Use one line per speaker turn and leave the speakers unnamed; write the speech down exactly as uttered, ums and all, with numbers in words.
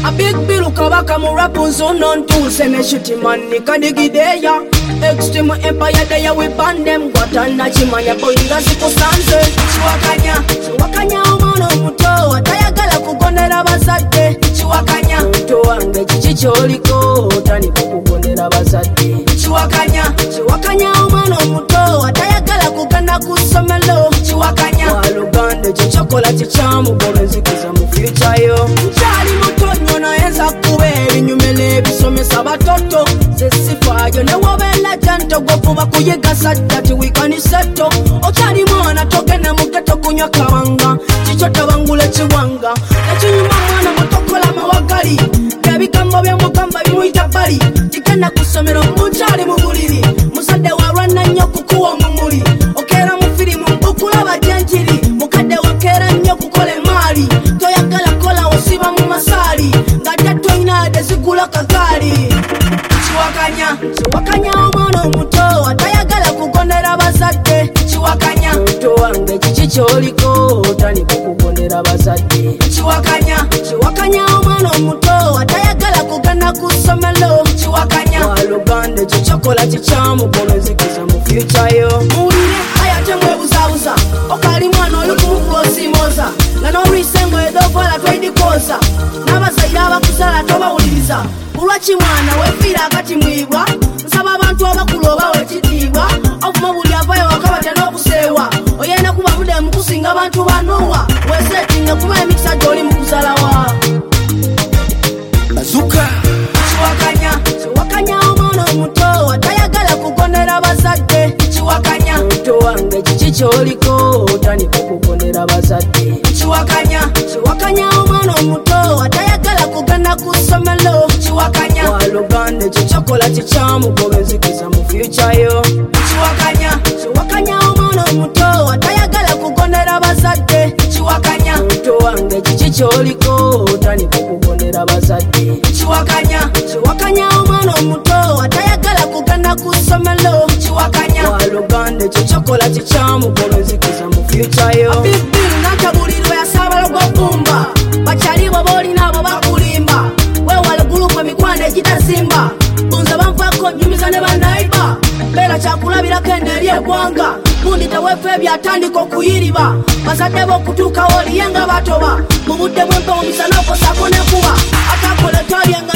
A big bill kabaka mu rappers on on to send a shitty man nikadigideya. Extreme empire they we ban them Guatana chimanya boinga siko sanse. Chiwakanya, chiwakanya umano muto atayagala kugonera bazadde. Chiwakanya, muto wange chichicholiko tani kugonera bazadde. Chiwakanya, chiwakanya umano muto atayagala kugana kusomelo. Chiwakanya, walugande chichokola chichamu gomezikiza mu future yo. Chali muto nyono enza kube binyumele bisomesa batoto. Sesifayo ne wobela janto gofuba kuyega sadati wikani seto. Ochali mwana togena mugeto kunywa kawanga. Chichota wangule chiwanga. Nachinyuma mwana mutokola mawagali. Byabigambo byamugamba bimuita bali. Tikena kusomero muchali mubuliri. Musade warwana nnyo kukuwa mumuli. Okera mu filimu bukula bajanjiri. Mukade wakera nnyo kukole mali. Toyagala kola osiba mu masali. Ngate toyina dezigula kakali. Chiwakanya, chiwakanya omwana muto atayagala kugonera bazadde. Chiwakanya, muto wange chichicholiko tani kugonera bazadde. Chiwakanya, chiwakanya omwana muto atayagala kugana kusomelo. Chiwakanya, walugande chichokola chichamu gomezikiza mu future yo. Mulire ayate mwebuzabuza okali mwana oli kumukosimoza nga n'olisengo edovola twedikoza n'abazayira abakusala tobawuliriza. Ulwachi mwana wefira akati mwibwa nsaba abantu abakulu obawe kitiibwa ovuma buli avayo wakabatya n'okuseewa oyenda kuba bude mukusinga abantu banuwa wesetinga kuba emikisa gy'oli mukusalawa.
Bazuka
Chiwakanya, chiwakanya omwana omuto atayagala kugonera bazadde. Chiwakanya, muto wange chichicholiko tani kugonera bazadde. Chiwakanya, chiwakanya omwana omuto atayagala kugana kusomelo. Chiwakanya, walugande chichokola chichamu gomezikiza mu future yo. Chiwakanya, chiwakanya omwana omuto atayagala kugonera bazadde. Chiwakanya, muto wange chichicholiko tani kugonera bazadde. Chiwakanya, chiwakanya omwana omuto atayagala kugana kusomelo. Chiwakanya, walugande chichokola chichamu gomezikiza mu future yo. Abibiru natabulirwa yasabala gwabumba bachali bo bolina abo bakulimba. Wewale gulupu emikwano egitazimba bunza banvako nyumiza ne banaiba. Bera kyakulabira kende eri eggwanga gundi tewefe ebyatandika okuyiriba. Bazadde b'okutuuka woliyenga batoba mu budde bw'empewo misana okosako nekuba atakola tolyenga